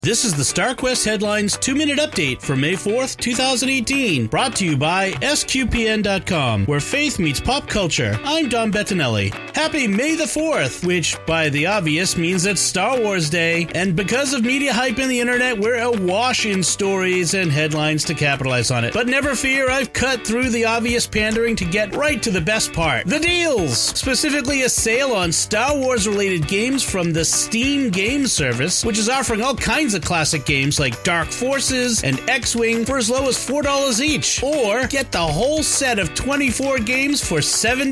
This is the StarQuest Headlines 2-Minute Update for May 4th, 2018, brought to you by SQPN.com, where faith meets pop culture. I'm Dom Bettinelli. Happy May the 4th, which, by the obvious, means it's Star Wars Day, and because of media hype in the internet, we're awash in stories and headlines to capitalize on it. But never fear, I've cut through the obvious pandering to get right to the best part. The deals! Specifically a sale on Star Wars-related games from the Steam Game Service, which is offering all kinds of classic games like Dark Forces and X-Wing for as low as $4 each. Or get the whole set of 24 games for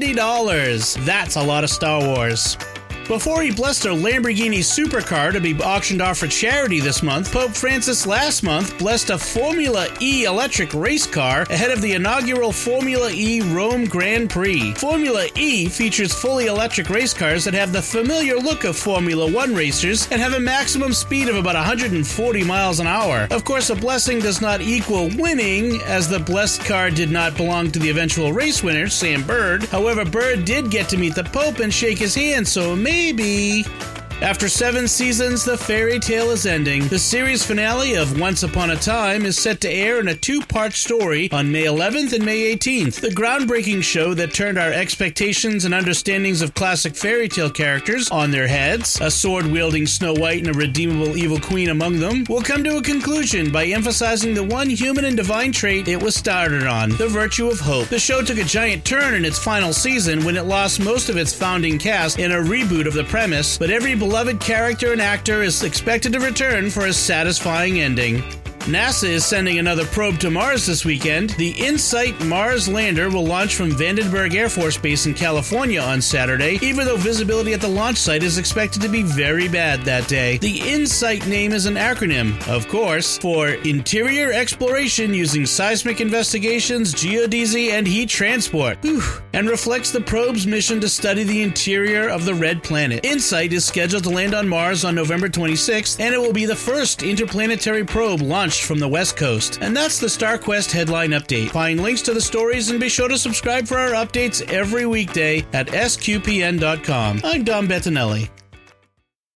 $70. That's a lot of Star Wars. Before he blessed a Lamborghini supercar to be auctioned off for charity this month, Pope Francis last month blessed a Formula E electric race car ahead of the inaugural Formula E Rome Grand Prix. Formula E features fully electric race cars that have the familiar look of Formula One racers and have a maximum speed of about 140 miles an hour. Of course, a blessing does not equal winning, as the blessed car did not belong to the eventual race winner, Sam Bird. However, Bird did get to meet the Pope and shake his hand, so maybe. After 7 seasons, the fairy tale is ending. The series finale of Once Upon a Time is set to air in a 2-part story on May 11th and May 18th. The groundbreaking show that turned our expectations and understandings of classic fairy tale characters on their heads, a sword-wielding Snow White and a redeemable evil queen among them, will come to a conclusion by emphasizing the one human and divine trait it was started on, the virtue of hope. The show took a giant turn in its final season when it lost most of its founding cast in a reboot of the premise, but every beloved character and actor is expected to return for a satisfying ending. NASA is sending another probe to Mars this weekend. The InSight Mars lander will launch from Vandenberg Air Force Base in California on Saturday, even though visibility at the launch site is expected to be very bad that day. The InSight name is an acronym, of course, for Interior Exploration Using Seismic Investigations, Geodesy, and Heat Transport, and reflects the probe's mission to study the interior of the Red Planet. InSight is scheduled to land on Mars on November 26th, and it will be the first interplanetary probe launched from the West Coast. And that's the StarQuest Headline Update. Find links to the stories and be sure to subscribe for our updates every weekday at SQPN.com. I'm Dom Bettinelli.